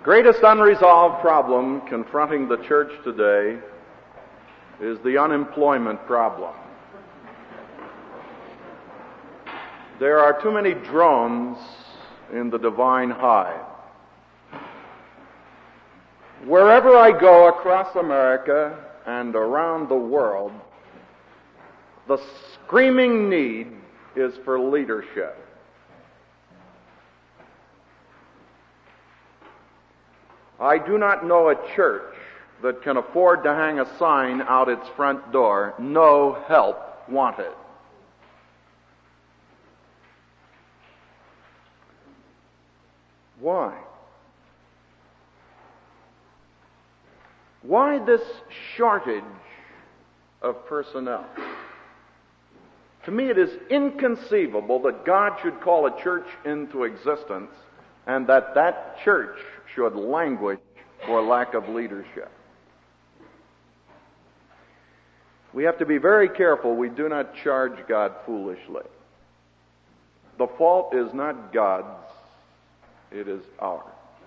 The greatest unresolved problem confronting the church today is the unemployment problem. There are too many drones in the divine hive. Wherever I go across America and around the world, the screaming need is for leadership. I do not know a church that can afford to hang a sign out its front door, "No help wanted." Why? Why this shortage of personnel? To me, it is inconceivable that God should call a church into existence and that church should languish for lack of leadership. We have to be very careful we do not charge God foolishly. The fault is not God's, it is ours.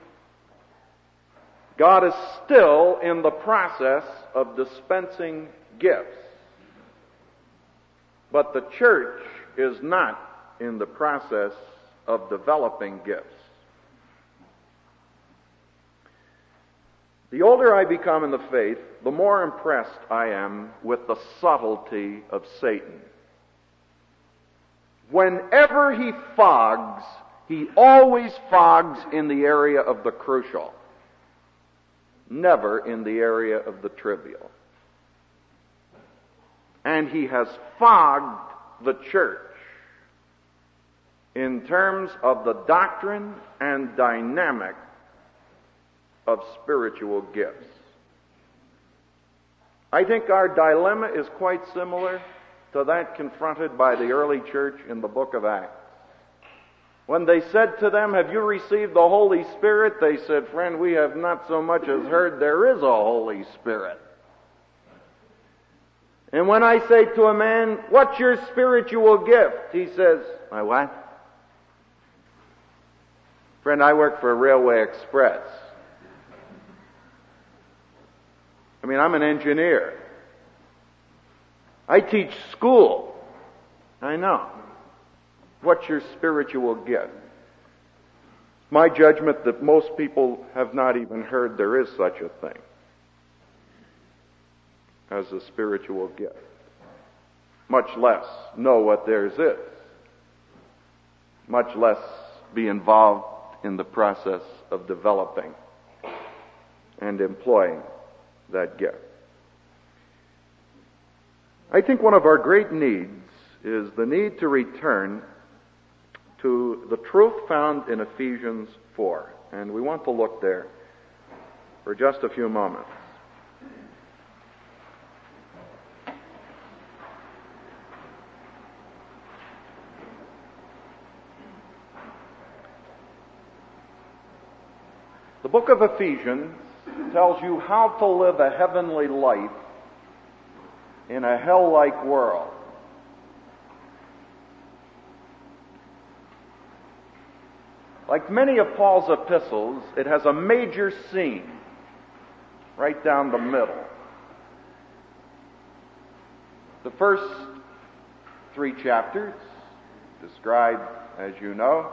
God is still in the process of dispensing gifts, but the church is not in the process of developing gifts. The older I become in the faith, the more impressed I am with the subtlety of Satan. Whenever he fogs, he always fogs in the area of the crucial, never in the area of the trivial. And he has fogged the church in terms of the doctrine and dynamic of spiritual gifts. I think our dilemma is quite similar to that confronted by the early church in the book of Acts. When they said to them, "Have you received the Holy Spirit?" they said, "Friend, we have not so much as heard there is a Holy Spirit." And when I say to a man, "What's your spiritual gift?" he says, "My what?" "Friend, I work for Railway Express. I'm an engineer. I teach school." I know. What's your spiritual gift? My judgment that most people have not even heard there is such a thing as a spiritual gift, much less know what theirs is, much less be involved in the process of developing and employing that gift. I think one of our great needs is the need to return to the truth found in Ephesians 4. And we want to look there for just a few moments. The book of Ephesians tells you how to live a heavenly life in a hell-like world. Like many of Paul's epistles, it has a major scene right down the middle. The first 3 chapters describe, as you know,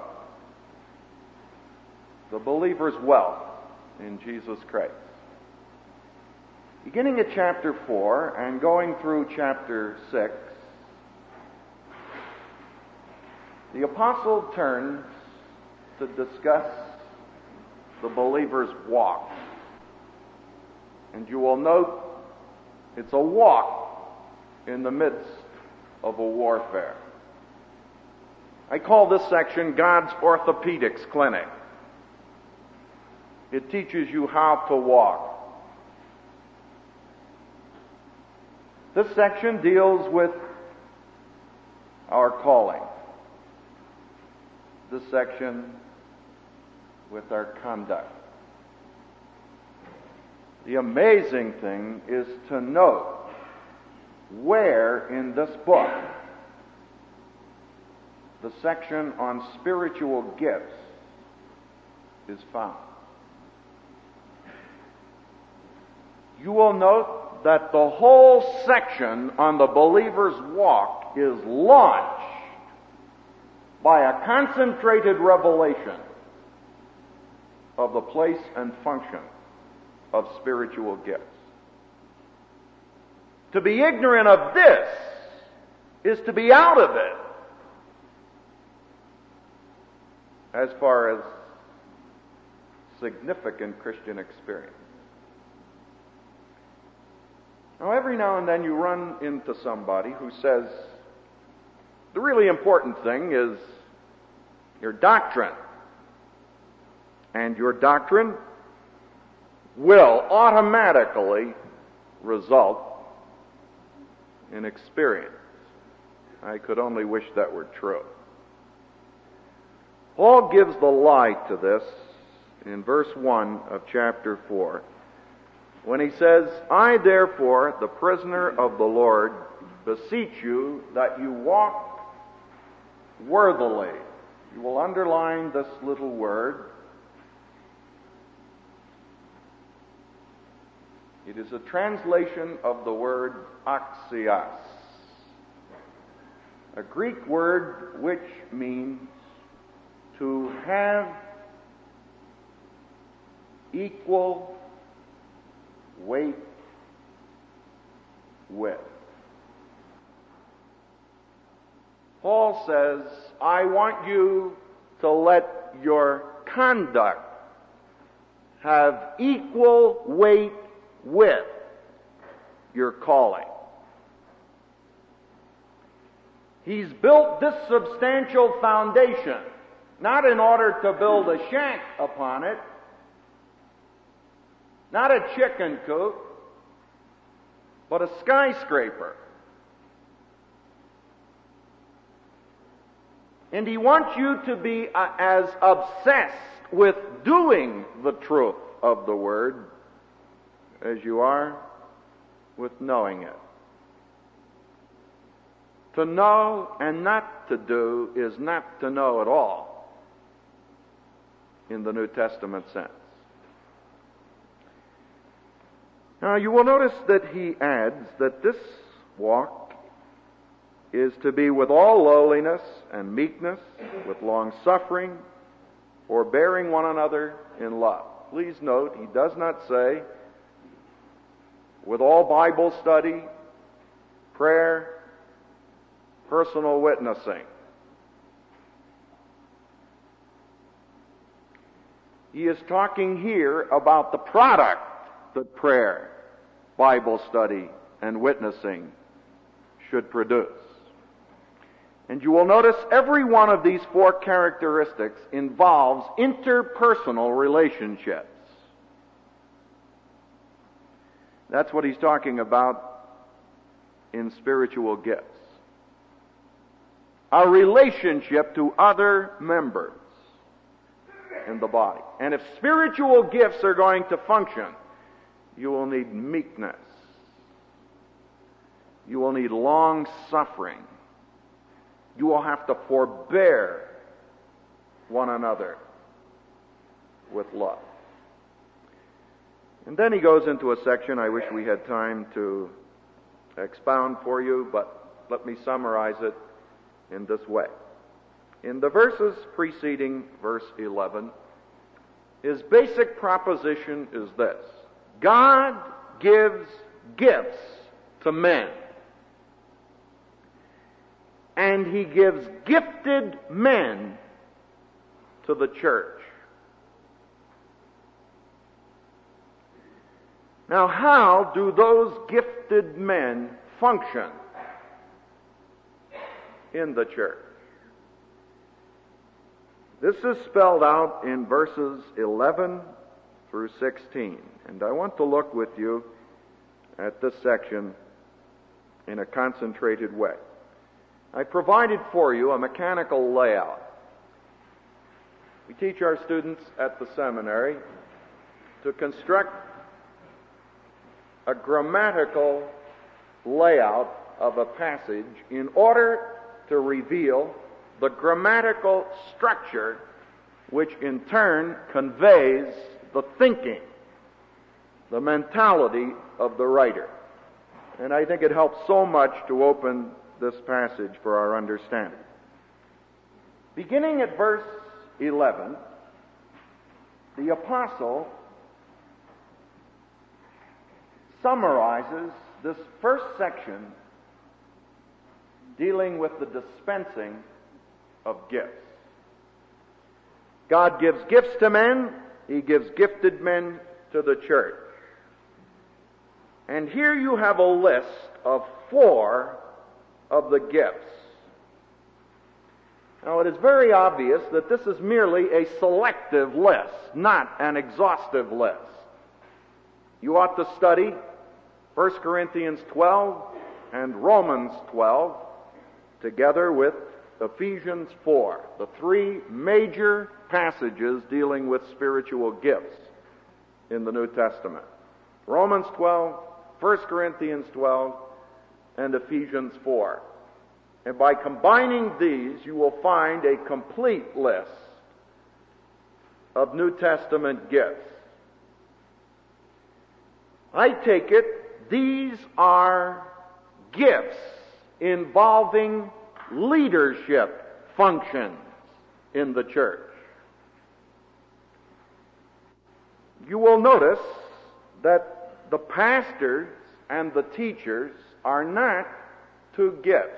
the believer's wealth in Jesus Christ. Beginning at chapter 4 and going through chapter 6, the apostle turns to discuss the believer's walk. And you will note it's a walk in the midst of a warfare. I call this section God's Orthopedics Clinic. It teaches you how to walk. This section deals with our calling. This section with our conduct. The amazing thing is to note where in this book the section on spiritual gifts is found. you will note that the whole section on the believer's walk is launched by a concentrated revelation of the place and function of spiritual gifts. To be ignorant of this is to be out of it as far as significant Christian experience. Now, every now and then you run into somebody who says, the really important thing is your doctrine. And your doctrine will automatically result in experience. I could only wish that were true. Paul gives the lie to this in verse 1 of chapter 4 when he says, I therefore, the prisoner of the Lord, beseech you that you walk worthily. You will underline this little word. It is a translation of the word axios, a Greek word which means to have equal weight with. Paul says, I want you to let your conduct have equal weight with your calling. He's built this substantial foundation, not in order to build a shack upon it, not a chicken coop, but a skyscraper. And he wants you to be as obsessed with doing the truth of the Word as you are with knowing it. To know and not to do is not to know at all in the New Testament sense. Now you will notice that he adds that this walk is to be with all lowliness and meekness, with long suffering, forbearing one another in love. Please note, he does not say with all Bible study, prayer, personal witnessing. He is talking here about the product that prayer, Bible study, and witnessing should produce. And you will notice every one of these four characteristics involves interpersonal relationships. That's what he's talking about in spiritual gifts. A relationship to other members in the body. And if spiritual gifts are going to function, you will need meekness. You will need long suffering. You will have to forbear one another with love. And then he goes into a section I wish we had time to expound for you, but let me summarize it in this way. In the verses preceding verse 11, his basic proposition is this: God gives gifts to men, and he gives gifted men to the church. Now, how do those gifted men function in the church? This is spelled out in verses 11 through 16. And I want to look with you at this section in a concentrated way. I provided for you a mechanical layout. We teach our students at the seminary to construct a grammatical layout of a passage in order to reveal the grammatical structure which in turn conveys the thinking the mentality of the writer. And I think it helps so much to open this passage for our understanding. Beginning at verse 11, the apostle summarizes this first section dealing with the dispensing of gifts. God gives gifts to men. He gives gifted men to the church. And here you have a list of 4 of the gifts. Now, it is very obvious that this is merely a selective list, not an exhaustive list. You ought to study 1 Corinthians 12 and Romans 12 together with Ephesians 4, the 3 major passages dealing with spiritual gifts in the New Testament. Romans 12, 1 Corinthians 12, and Ephesians 4. And by combining these, you will find a complete list of New Testament gifts. I take it these are gifts involving leadership functions in the church. You will notice that the pastors and the teachers are not 2 gifts.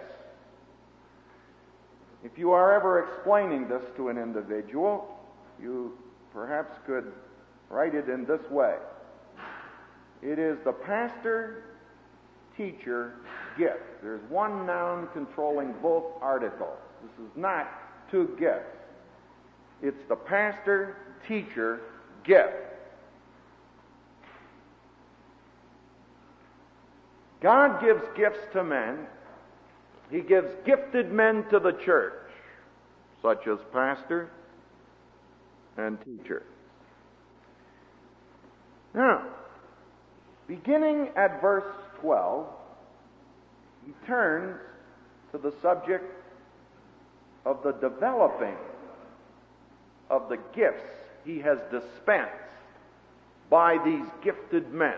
If you are ever explaining this to an individual, you perhaps could write it in this way. It is the pastor-teacher gift. There's one noun controlling both articles. This is not 2 gifts. It's the pastor-teacher gift. God gives gifts to men. He gives gifted men to the church, such as pastor and teacher. Now, beginning at verse 12, he turns to the subject of the developing of the gifts he has dispensed by these gifted men.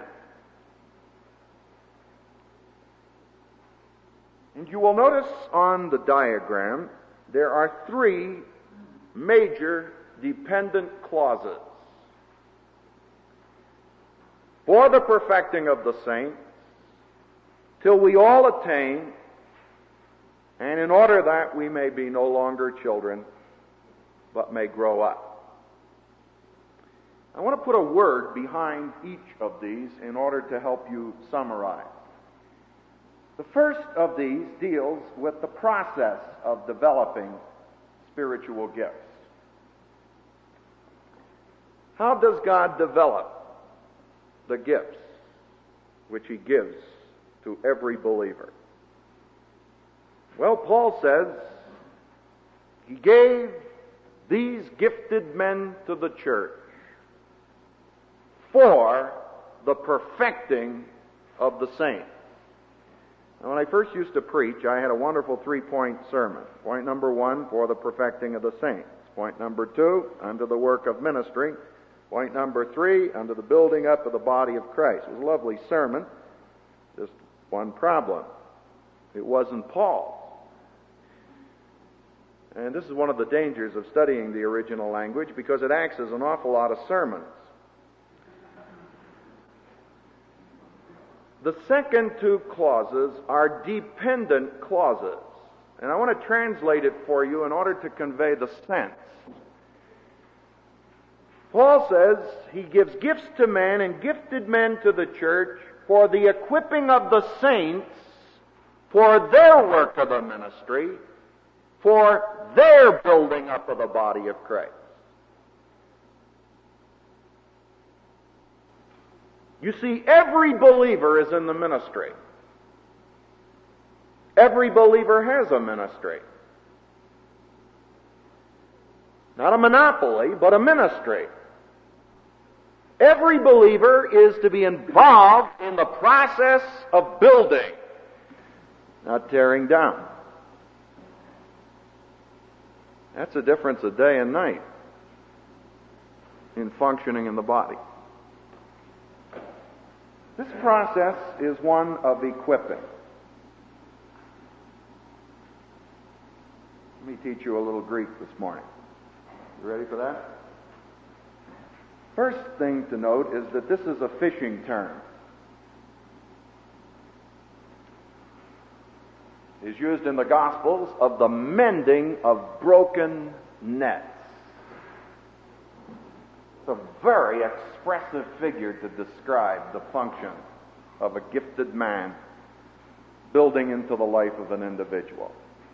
And you will notice on the diagram there are 3 major dependent clauses. For the perfecting of the saints, till we all attain, and in order that we may be no longer children, but may grow up. I want to put a word behind each of these in order to help you summarize. The first of these deals with the process of developing spiritual gifts. How does God develop the gifts which He gives to every believer? Well, Paul says He gave these gifted men to the church for the perfecting of the saints. Now, when I first used to preach, I had a wonderful 3-point sermon. Point number 1, for the perfecting of the saints. Point number 2, unto the work of ministry. Point number 3, unto the building up of the body of Christ. It was a lovely sermon. Just one problem. It wasn't Paul's. And this is one of the dangers of studying the original language, because it acts as an awful lot of sermons. The second 2 clauses are dependent clauses. And I want to translate it for you in order to convey the sense. Paul says he gives gifts to men and gifted men to the church for the equipping of the saints, for their work of the ministry, for their building up of the body of Christ. You see, every believer is in the ministry. Every believer has a ministry. Not a monopoly, but a ministry. Every believer is to be involved in the process of building, not tearing down. That's a difference of day and night in functioning in the body. This process is one of equipping. Let me teach you a little Greek this morning. You ready for that? First thing to note is that this is a fishing term. It's used in the Gospels of the mending of broken nets. It's a very expressive figure to describe the function of a gifted man building into the life of an individual.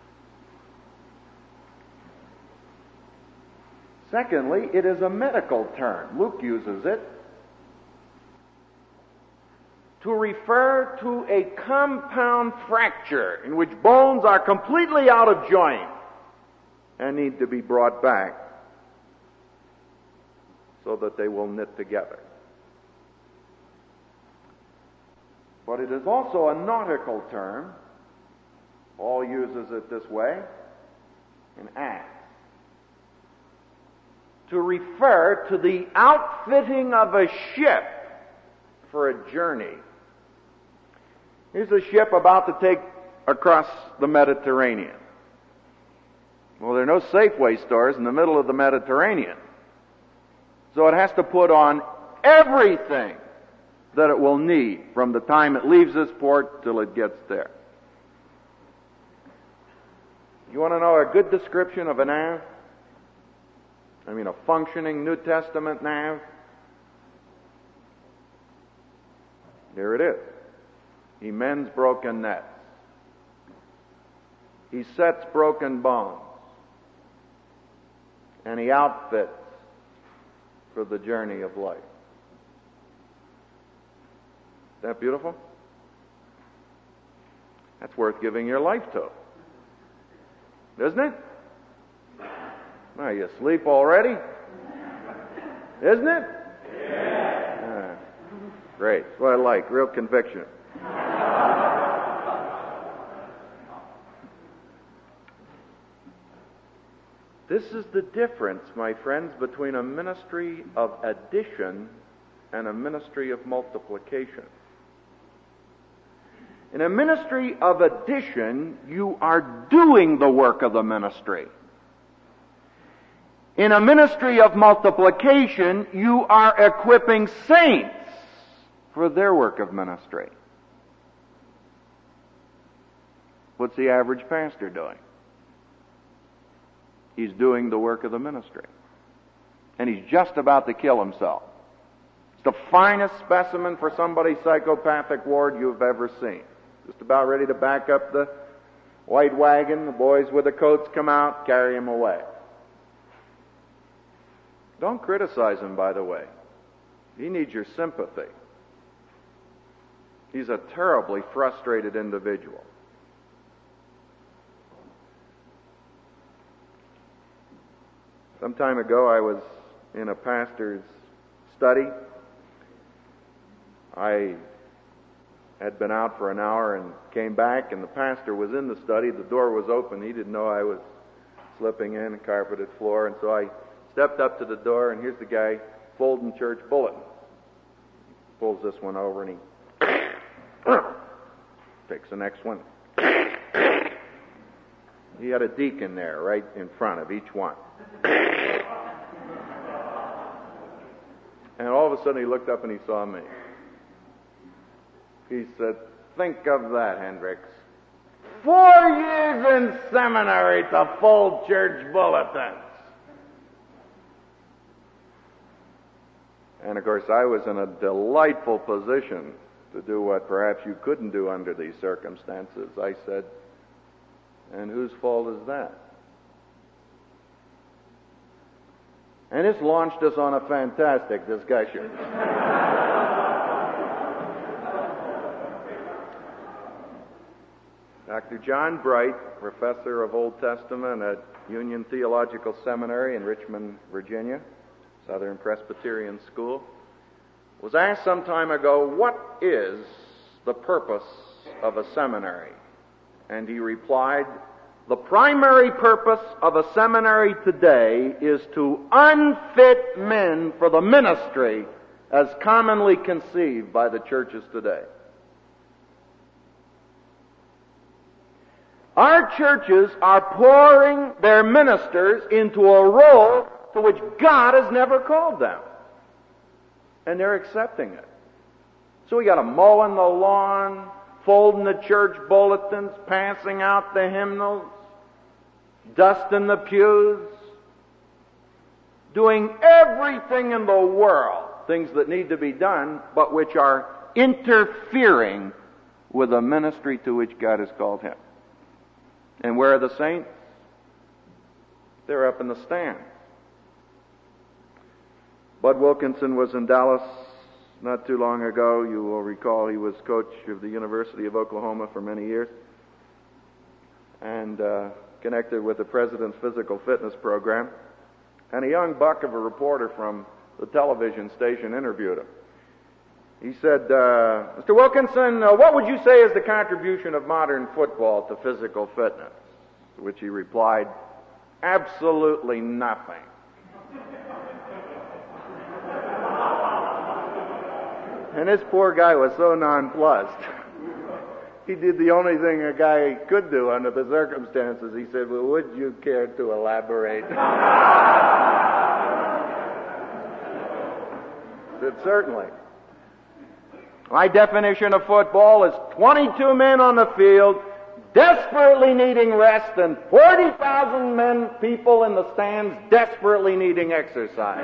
Secondly, it is a medical term. Luke uses it to refer to a compound fracture in which bones are completely out of joint and need to be brought back so that they will knit together. But it is also a nautical term. Paul uses it this way in Acts, to refer to the outfitting of a ship for a journey. Here's a ship about to take across the Mediterranean. Well, there are no Safeway stores in the middle of the Mediterranean. So it has to put on everything that it will need from the time it leaves this port till it gets there. You want to know a good description of a nav? I mean, a functioning New Testament nav? Here it is. He mends broken nets. He sets broken bones. And he outfits for the journey of life. Isn't that beautiful? That's worth giving your life to. Isn't it? Are you asleep already? Isn't it? Yeah. Great. That's what I like. Real conviction. This is the difference, my friends, between a ministry of addition and a ministry of multiplication. In a ministry of addition, you are doing the work of the ministry. In a ministry of multiplication, you are equipping saints for their work of ministry. What's the average pastor doing? He's doing the work of the ministry. And he's just about to kill himself. It's the finest specimen for somebody's psychopathic ward you've ever seen. Just about ready to back up the white wagon. The boys with the coats come out, carry him away. Don't criticize him, by the way. He needs your sympathy. He's a terribly frustrated individual. Some time ago, I was in a pastor's study. I had been out for an hour and came back, and the pastor was in the study. The door was open. He didn't know I was slipping in a carpeted floor, and so I stepped up to the door, and here's the guy folding church bulletins. He pulls this one over, and he takes the next one. He had a deacon there right in front of each one. And all of a sudden he looked up and he saw me. He said, "Think of that, Hendricks. 4 years in seminary to fold church bulletins." And of course I was in a delightful position to do what perhaps you couldn't do under these circumstances. I said, "And whose fault is that?" And this launched us on a fantastic discussion. Dr. John Bright, professor of Old Testament at Union Theological Seminary in Richmond, Virginia, Southern Presbyterian School, was asked some time ago, what is the purpose of a seminary? And he replied, the primary purpose of a seminary today is to unfit men for the ministry as commonly conceived by the churches today. Our churches are pouring their ministers into a role to which God has never called them. And they're accepting it. So we got to mowing the lawn, folding the church bulletins, passing out the hymnals, dusting the pews, doing everything in the world, things that need to be done, but which are interfering with the ministry to which God has called him. And where are the saints? They're up in the stands. Bud Wilkinson was in Dallas not too long ago. You will recall he was coach of the University of Oklahoma for many years and connected with the president's physical fitness program. And a young buck of a reporter from the television station interviewed him. He said, Mr. Wilkinson, what would you say is the contribution of modern football to physical fitness? To which he replied, absolutely nothing. And this poor guy was so nonplussed. He did the only thing a guy could do under the circumstances. He said, well, would you care to elaborate? I said, certainly. My definition of football is 22 men on the field, desperately needing rest, and 40,000 people in the stands desperately needing exercise.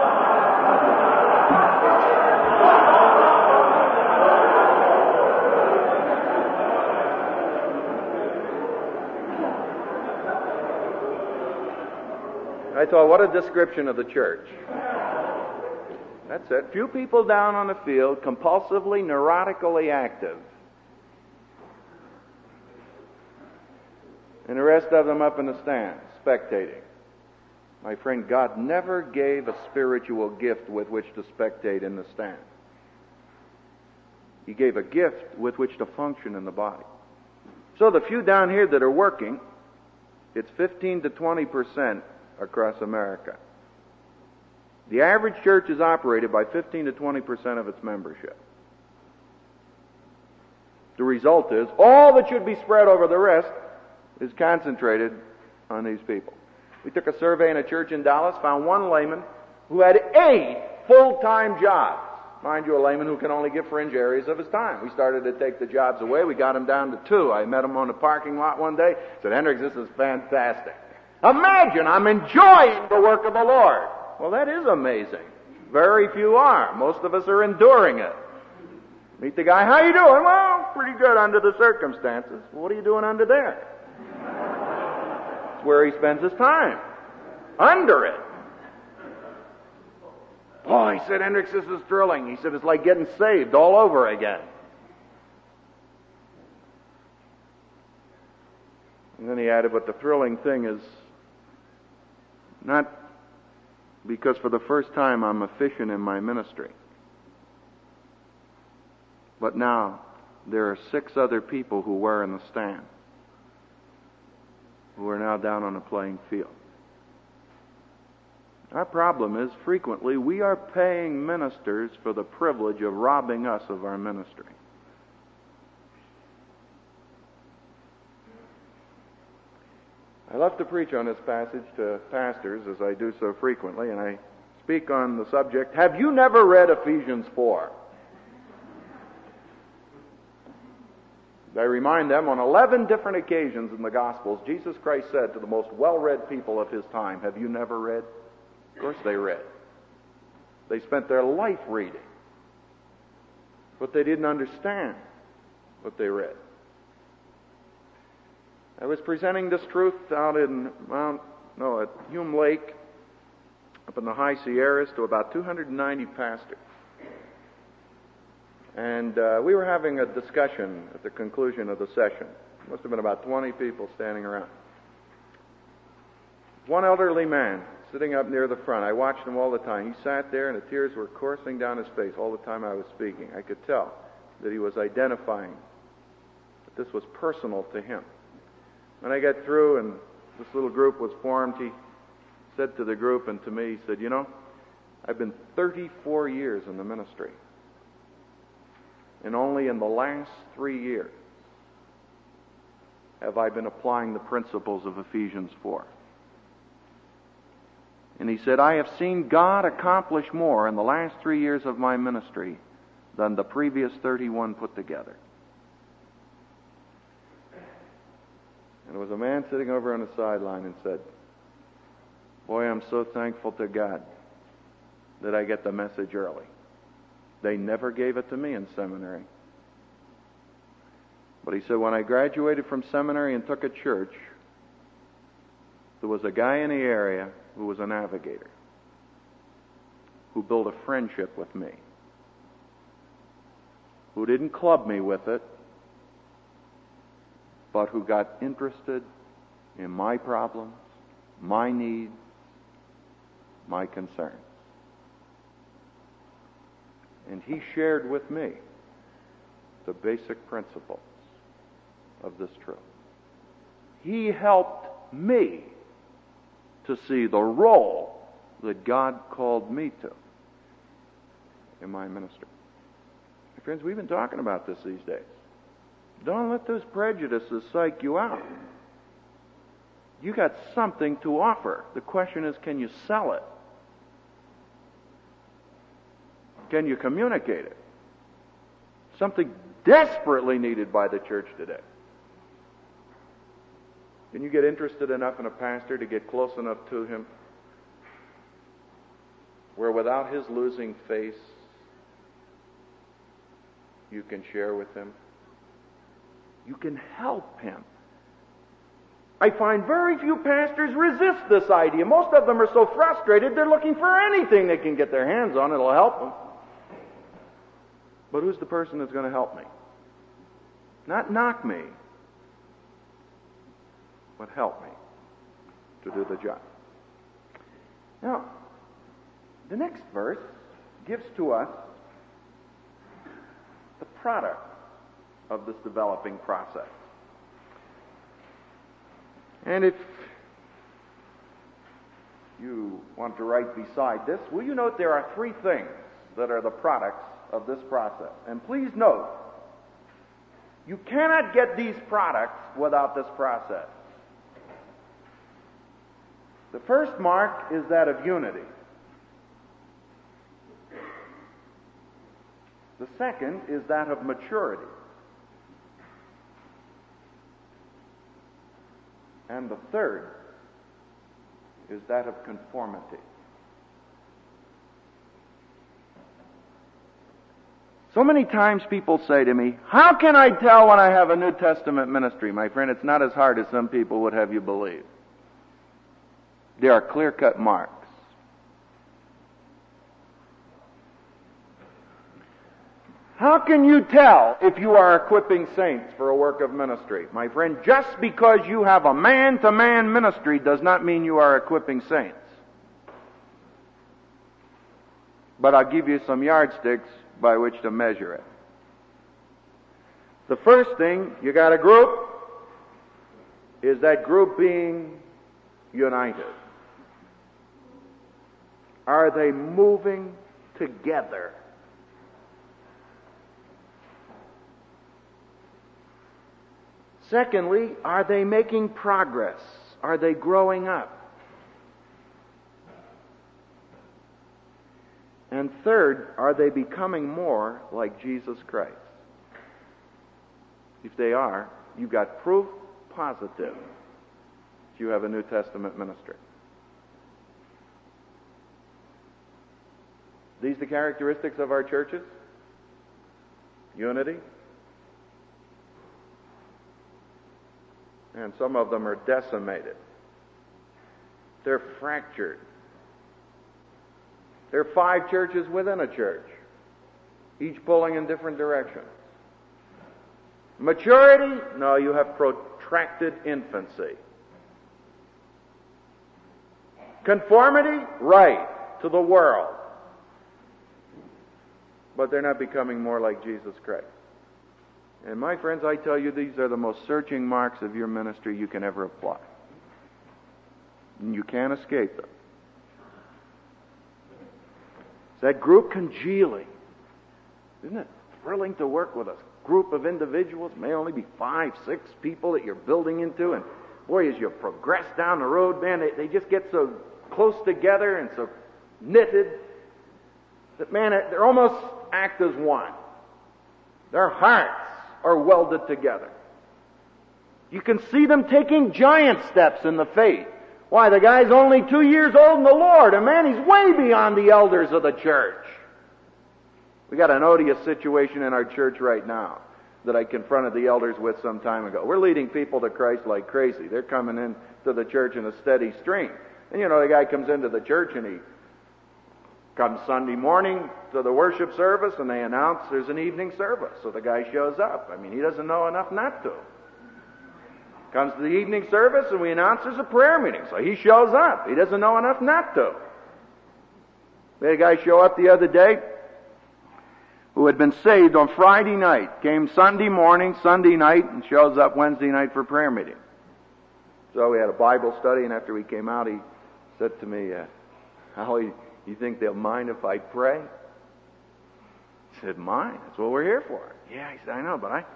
I thought, what a description of the church. That's it. Few people down on the field, compulsively, neurotically active. And the rest of them up in the stands, spectating. My friend, God never gave a spiritual gift with which to spectate in the stands. He gave a gift with which to function in the body. So the few down here that are working, it's 15 to 20% across America. The average church is operated by 15 to 20% of its membership. The result is, all that should be spread over the rest is concentrated on these people. We took a survey in a church in Dallas, found one layman who had 8 full-time jobs. Mind you, a layman who can only give fringe areas of his time. We started to take the jobs away. We got him down to 2. I met him on the parking lot one day. Said, Hendricks, this is fantastic. Imagine I'm enjoying the work of the Lord. Well, that is amazing. Very few are. Most of us are enduring it. Meet the guy, how you doing? Well, pretty good under the circumstances. Well, what are you doing under there? It's where he spends his time. Under it. Oh, he said, Hendricks, this is thrilling. He said, it's like getting saved all over again. And then he added, but the thrilling thing is not because for the first time I'm efficient in my ministry. But now there are 6 other people who were in the stand who are now down on the playing field. Our problem is frequently we are paying ministers for the privilege of robbing us of our ministry. I love to preach on this passage to pastors, as I do so frequently, and I speak on the subject, have you never read Ephesians 4? I remind them on 11 different occasions in the Gospels, Jesus Christ said to the most well-read people of his time, have you never read? Of course they read. They spent their life reading. But they didn't understand what they read. I was presenting this truth out in at Hume Lake, up in the high Sierras, to about 290 pastors. And we were having a discussion at the conclusion of the session. Must have been about 20 people standing around. One elderly man sitting up near the front. I watched him all the time. He sat there and the tears were coursing down his face all the time I was speaking. I could tell that he was identifying that this was personal to him. When I got through and this little group was formed, he said to the group and to me, he said, you know, I've been 34 years in the ministry. And only in the last 3 years have I been applying the principles of Ephesians 4. And he said, I have seen God accomplish more in the last 3 years of my ministry than the previous 31 put together. And there was a man sitting over on the sideline and said, boy, I'm so thankful to God that I get the message early. They never gave it to me in seminary. But he said, when I graduated from seminary and took a church, there was a guy in the area who was a navigator who built a friendship with me, who didn't club me with it, but who got interested in my problems, my needs, my concerns. And he shared with me the basic principles of this truth. He helped me to see the role that God called me to in my ministry. My friends, we've been talking about this these days. Don't let those prejudices psych you out. You got something to offer. The question is, can you sell it? Can you communicate it? Something desperately needed by the church today. Can you get interested enough in a pastor to get close enough to him where without his losing face, you can share with him? You can help him. I find very few pastors resist this idea. Most of them are so frustrated, they're looking for anything they can get their hands on that'll help them. But who's the person that's going to help me? Not knock me, but help me to do the job. Now, the next verse gives to us the product of this developing process. And if you want to write beside this, will you note there are 3 things that are the products of this process. And please note, you cannot get these products without this process. The first mark is that of unity. The second is that of maturity. And the third is that of conformity. So many times people say to me, how can I tell when I have a New Testament ministry? My friend, it's not as hard as some people would have you believe. There are clear-cut marks. How can you tell if you are equipping saints for a work of ministry? My friend, just because you have a man-to-man ministry does not mean you are equipping saints. But I'll give you some yardsticks by which to measure it. The first thing, you got a group, is that group being united. Are they moving together? Secondly, are they making progress? Are they growing up? And third, are they becoming more like Jesus Christ? If they are, you've got proof positive that you have a New Testament ministry. These the characteristics of our churches? Unity. And some of them are decimated. They're fractured. There are 5 churches within a church, each pulling in different directions. Maturity? No, you have protracted infancy. Conformity? Right, to the world. But they're not becoming more like Jesus Christ. And my friends, I tell you, these are the most searching marks of your ministry you can ever apply. And you can't escape them. It's that group congealing. Isn't it thrilling to work with a group of individuals? It may only be 5, 6 people that you're building into, and boy, as you progress down the road, man, they just get so close together and so knitted that, man, they almost act as one. Their hearts are welded together. You can see them taking giant steps in the faith. Why, the guy's only 2 years old in the Lord, and man, he's way beyond the elders of the church. We got an odious situation in our church right now that I confronted the elders with some time ago. We're leading people to Christ like crazy. They're coming in to the church in a steady stream. And you know, the guy comes into the church and he comes Sunday morning to the worship service and they announce there's an evening service. So the guy shows up. I mean, he doesn't know enough not to. Comes to the evening service and we announce there's a prayer meeting. So he shows up. He doesn't know enough not to. We had a guy show up the other day who had been saved on Friday night, came Sunday morning, Sunday night, and shows up Wednesday night for prayer meeting. So we had a Bible study, and after we came out, he said to me, Howie, you think they'll mind if I pray? I said, mind? That's what we're here for. Yeah, he said, I know, but I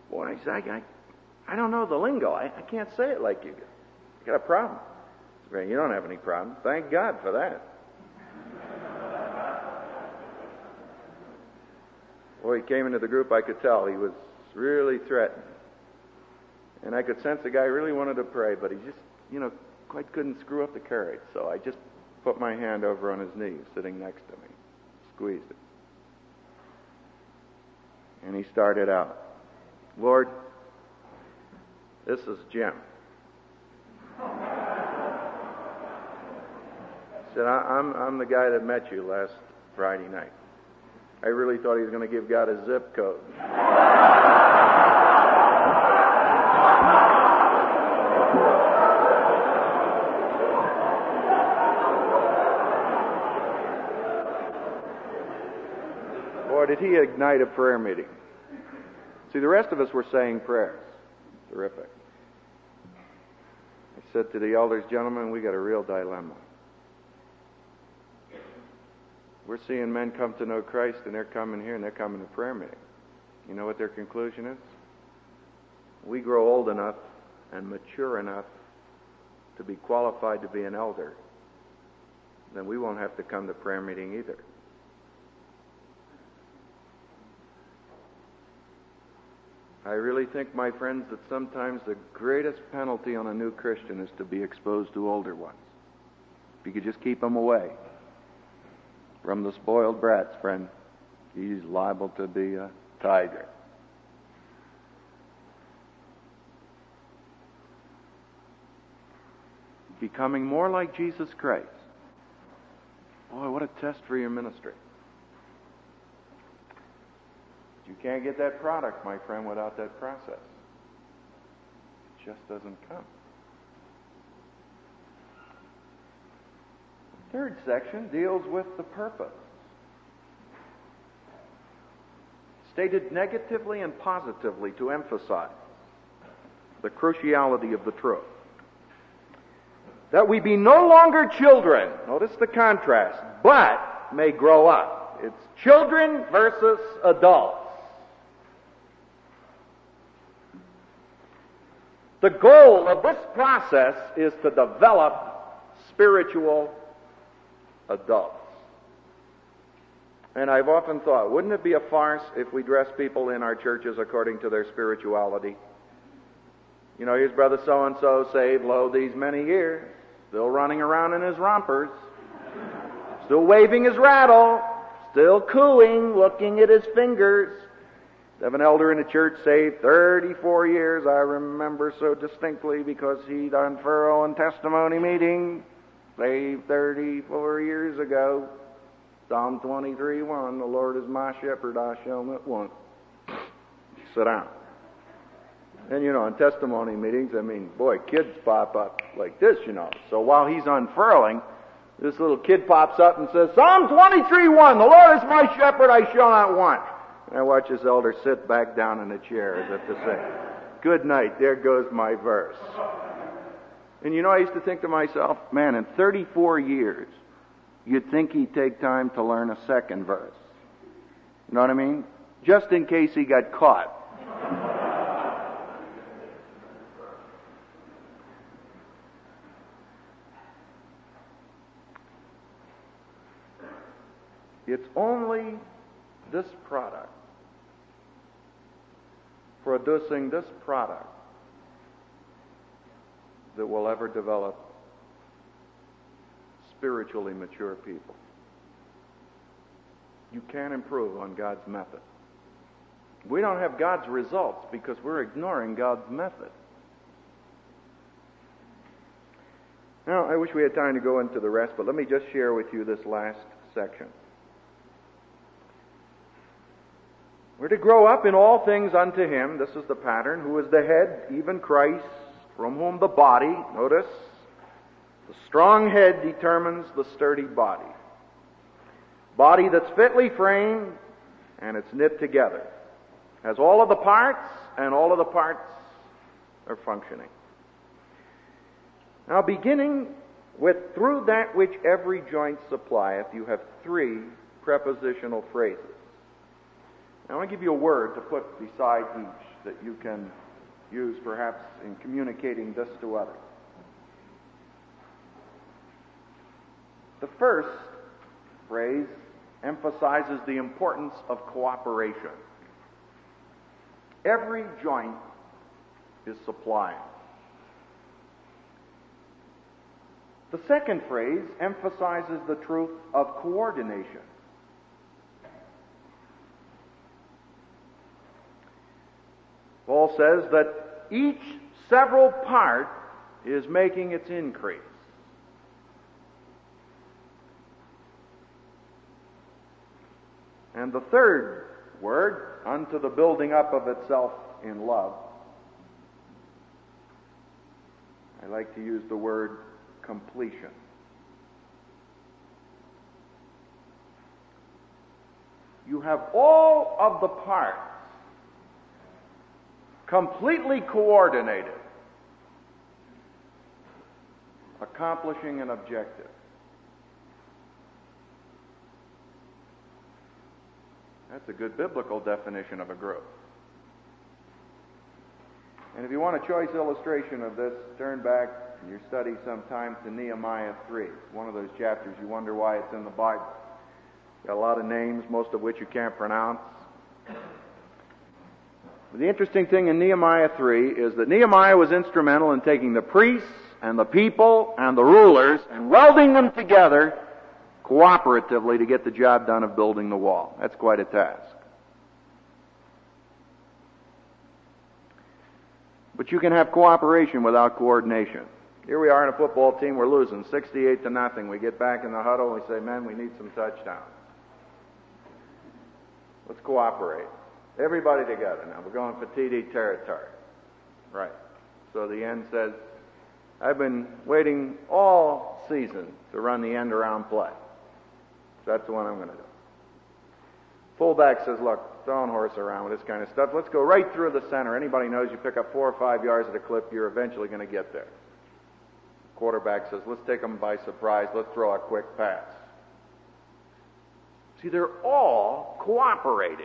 don't know the lingo. I can't say it like you do. I got a problem. I said, you don't have any problem. Thank God for that. Well, he came into the group, I could tell he was really threatened. And I could sense the guy really wanted to pray, but he just, quite couldn't screw up the courage. So I just put my hand over on his knee, sitting next to me, squeezed it. And he started out, Lord, this is Jim. He said, I'm the guy that met you last Friday night. I really thought he was going to give God a zip code. Boy, did he ignite a prayer meeting. See, the rest of us were saying prayers. Terrific. I said to the elders, gentlemen, we got a real dilemma. We're seeing men come to know Christ, and they're coming here, and they're coming to prayer meeting. You know what their conclusion is? We grow old enough and mature enough to be qualified to be an elder, then we won't have to come to prayer meeting either. I really think, my friends, that sometimes the greatest penalty on a new Christian is to be exposed to older ones. If you could just keep them away from the spoiled brats, friend, he's liable to be a tiger. Becoming more like Jesus Christ. Boy, what a test for your ministry. You can't get that product, my friend, without that process. It just doesn't come. The third section deals with the purpose. Stated negatively and positively to emphasize the cruciality of the truth. That we be no longer children, notice the contrast, but may grow up. It's children versus adults. The goal of this process is to develop spiritual adults. And I've often thought, wouldn't it be a farce if we dress people in our churches according to their spirituality? You know, here's Brother so-and-so saved, lo, these many years, still running around in his rompers, still waving his rattle, still cooing, looking at his fingers. Have an elder in the church saved 34 years, I remember so distinctly, because he'd unfurl in testimony meeting, saved 34 years ago. Psalm 23:1, the Lord is my shepherd, I shall not want. Sit down. And you know, in testimony meetings, I mean, boy, kids pop up like this, you know. So while he's unfurling, this little kid pops up and says, Psalm 23:1, the Lord is my shepherd, I shall not want. And I watch this elder sit back down in a chair as if to say, good night, there goes my verse. And you know, I used to think to myself, man, in 34 years, you'd think he'd take time to learn a second verse. You know what I mean? Just in case he got caught. It's only this product, producing this product, that will ever develop spiritually mature people. You can't improve on God's method. We don't have God's results because we're ignoring God's method. Now, I wish we had time to go into the rest, but let me just share with you this last section. We're to grow up in all things unto Him, this is the pattern, who is the head, even Christ, from whom the body, notice, the strong head determines the sturdy body. Body that's fitly framed and it's knit together. Has all of the parts, and all of the parts are functioning. Now, beginning with through that which every joint supplieth, you have 3 prepositional phrases. Now, I want to give you a word to put beside each that you can use perhaps in communicating this to others. The first phrase emphasizes the importance of cooperation. Every joint is supplying. The second phrase emphasizes the truth of coordination. Paul says that each several part is making its increase. And the third word, unto the building up of itself in love, I like to use the word completion. You have all of the parts completely coordinated, accomplishing an objective. That's a good biblical definition of a group. And if you want a choice illustration of this, turn back in your study sometime to Nehemiah 3. It's one of those chapters you wonder why it's in the Bible. Got a lot of names, most of which you can't pronounce. The interesting thing in Nehemiah 3 is that Nehemiah was instrumental in taking the priests and the people and the rulers and welding them together cooperatively to get the job done of building the wall. That's quite a task. But you can have cooperation without coordination. Here we are in a football team, we're losing 68-0. We get back in the huddle and we say, men, we need some touchdowns. Let's cooperate. Everybody together now. We're going for TD territory. Right. So the end says, I've been waiting all season to run the end around play. So that's the one I'm going to do. Fullback says, look, throwing horse around with this kind of stuff. Let's go right through the center. Anybody knows you pick up 4 or 5 yards at a clip, you're eventually going to get there. Quarterback says, let's take them by surprise. Let's throw a quick pass. See, they're all cooperating,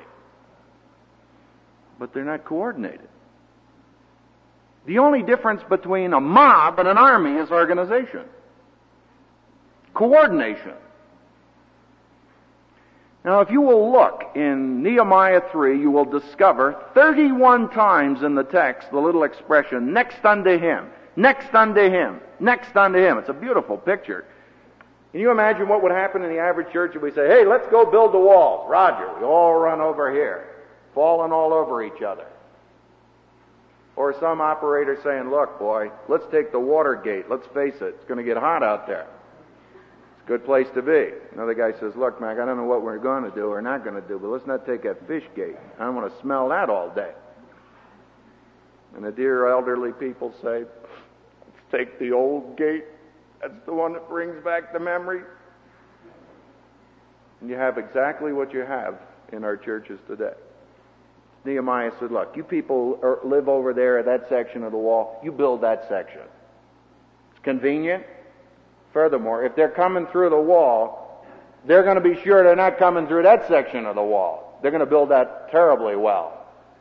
but they're not coordinated. The only difference between a mob and an army is organization. Coordination. Now, if you will look in Nehemiah 3, you will discover 31 times in the text the little expression, next unto him, next unto him, next unto him. It's a beautiful picture. Can you imagine what would happen in the average church if we say, hey, let's go build the walls? Roger, we all run over here, falling all over each other. Or some operator saying, look, boy, let's take the water gate. Let's face it, it's going to get hot out there. It's a good place to be. Another guy says, look, Mac, I don't know what we're going to do or not going to do, but let's not take that fish gate. I don't want to smell that all day. And the dear elderly people say, let's take the old gate. That's the one that brings back the memory. And you have exactly what you have in our churches today. Nehemiah said, look, you people live over there at that section of the wall. You build that section. It's convenient. Furthermore, if they're coming through the wall, they're going to be sure they're not coming through that section of the wall. They're going to build that terribly well.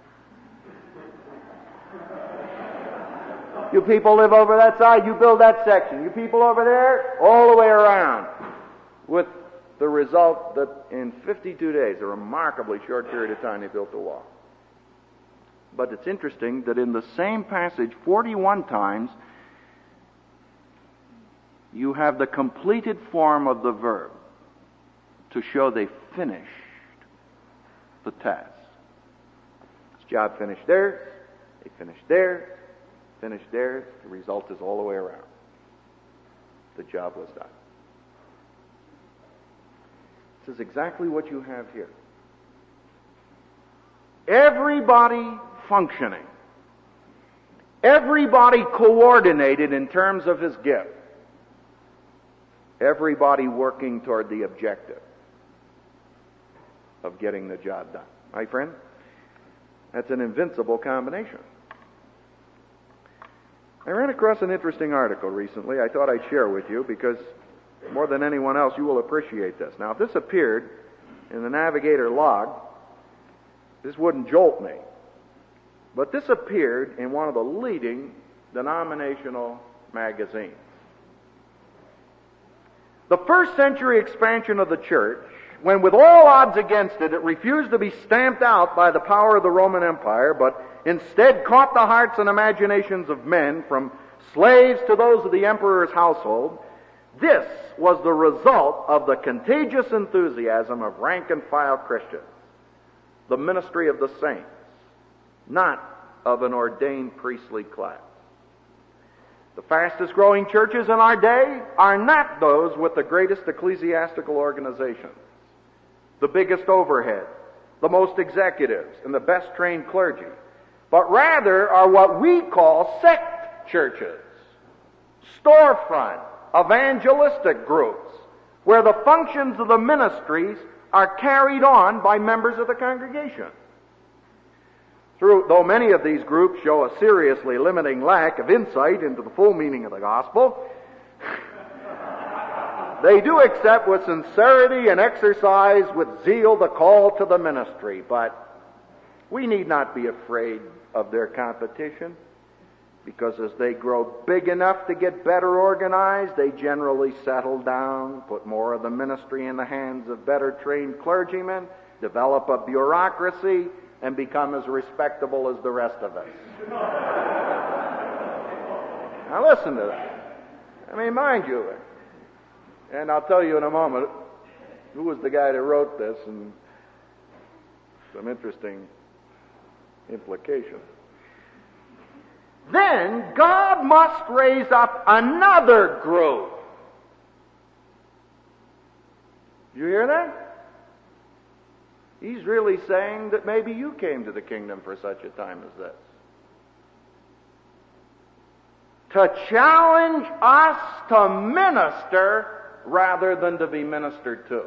You people live over that side, you build that section. You people over there, all the way around. With the result that in 52 days, a remarkably short period of time, they built the wall. But it's interesting that in the same passage, 41 times, you have the completed form of the verb to show they finished the task. This job finished theirs, they finished theirs, finished theirs. The result is all the way around. The job was done. This is exactly what you have here. Everybody functioning. Everybody coordinated in terms of his gift. Everybody working toward the objective of getting the job done. My friend, that's an invincible combination. I ran across an interesting article recently I thought I'd share with you because more than anyone else you will appreciate this. Now, if this appeared in the Navigator log, this wouldn't jolt me. But this appeared in one of the leading denominational magazines. The first century expansion of the church, when with all odds against it, it refused to be stamped out by the power of the Roman Empire, but instead caught the hearts and imaginations of men, from slaves to those of the emperor's household. This was the result of the contagious enthusiasm of rank-and-file Christians, the ministry of the saints, not of an ordained priestly class. The fastest-growing churches in our day are not those with the greatest ecclesiastical organizations, the biggest overhead, the most executives, and the best-trained clergy, but rather are what we call sect churches, storefront, evangelistic groups, where the functions of the ministries are carried on by members of the congregation. Though many of these groups show a seriously limiting lack of insight into the full meaning of the gospel, they do accept with sincerity and exercise with zeal the call to the ministry, but we need not be afraid of their competition, because as they grow big enough to get better organized, they generally settle down, put more of the ministry in the hands of better trained clergymen, develop a bureaucracy, and become as respectable as the rest of us. Now listen to that. I mean, mind you, and I'll tell you in a moment who was the guy that wrote this and some interesting implications. Then God must raise up another group. Did you hear that? He's really saying that maybe you came to the kingdom for such a time as this. To challenge us to minister rather than to be ministered to.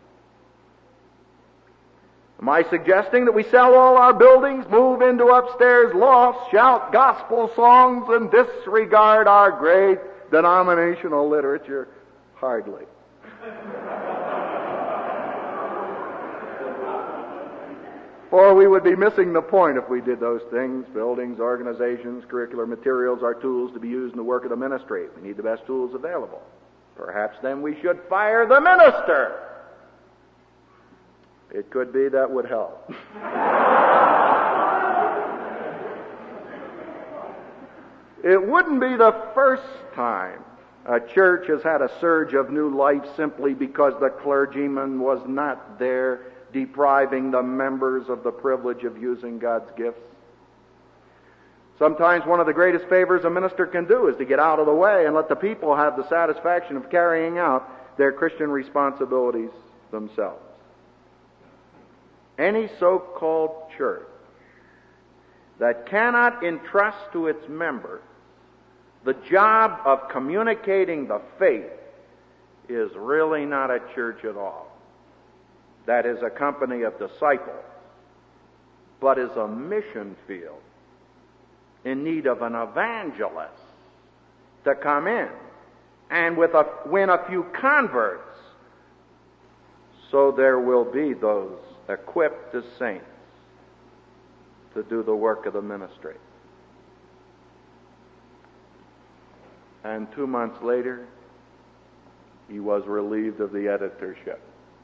Am I suggesting that we sell all our buildings, move into upstairs lofts, shout gospel songs, and disregard our great denominational literature? Hardly. For we would be missing the point if we did those things. Buildings, organizations, curricular materials are tools to be used in the work of the ministry. We need the best tools available. Perhaps then we should fire the minister. It could be that would help. It wouldn't be the first time a church has had a surge of new life simply because the clergyman was not there, depriving the members of the privilege of using God's gifts. Sometimes one of the greatest favors a minister can do is to get out of the way and let the people have the satisfaction of carrying out their Christian responsibilities themselves. Any so-called church that cannot entrust to its members the job of communicating the faith is really not a church at all. That is a company of disciples, but is a mission field in need of an evangelist to come in and win a few converts so there will be those equipped as saints to do the work of the ministry. And 2 months later, he was relieved of the editorship.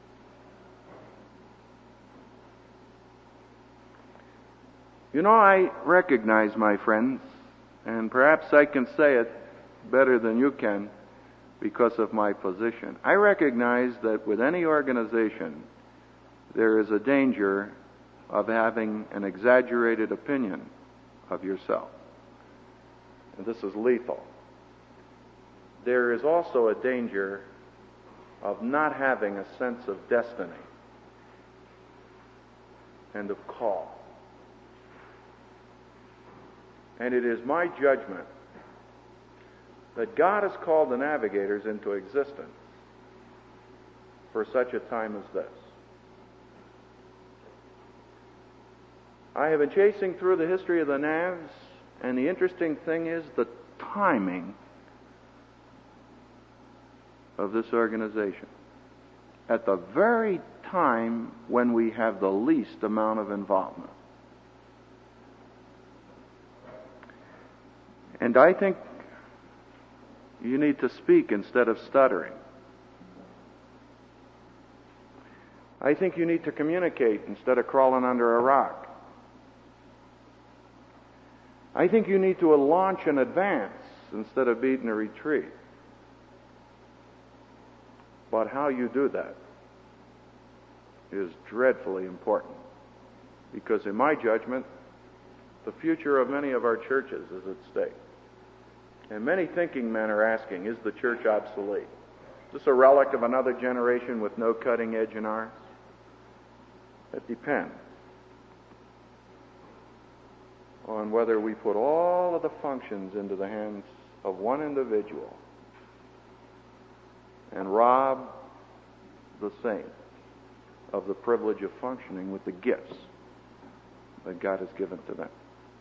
You know, I recognize, my friends, and perhaps I can say it better than you can because of my position. I recognize that with any organization, there is a danger of having an exaggerated opinion of yourself. And this is lethal. There is also a danger of not having a sense of destiny and of call. And it is my judgment that God has called the Navigators into existence for such a time as this. I have been chasing through the history of the Navs, and the interesting thing is the timing of this organization. At the very time when we have the least amount of involvement. And I think you need to speak instead of stuttering. I think you need to communicate instead of crawling under a rock. I think you need to launch an advance instead of beating a retreat. But how you do that is dreadfully important. Because in my judgment, the future of many of our churches is at stake. And many thinking men are asking, is the church obsolete? Is this a relic of another generation with no cutting edge in ours? It depends on whether we put all of the functions into the hands of one individual and rob the saints of the privilege of functioning with the gifts that God has given to them.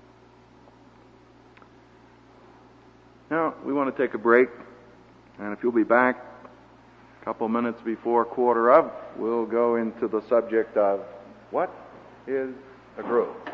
Now, we want to take a break, and if you'll be back a couple minutes before 1:15, we'll go into the subject of what is a group.